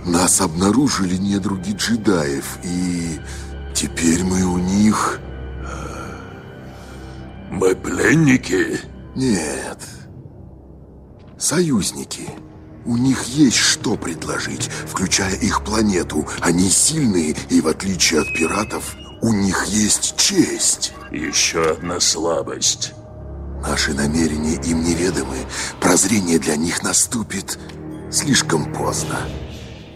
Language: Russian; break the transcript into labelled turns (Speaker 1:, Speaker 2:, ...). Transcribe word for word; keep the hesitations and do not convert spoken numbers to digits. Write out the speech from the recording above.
Speaker 1: Нас обнаружили недруги джедаев, и теперь мы у них...
Speaker 2: Мы пленники?
Speaker 1: Нет. Союзники. У них есть что предложить, включая их планету. Они сильные, и в отличие от пиратов, у них есть честь.
Speaker 2: Еще одна слабость.
Speaker 1: Наши намерения им неведомы. Прозрение для них наступит слишком поздно.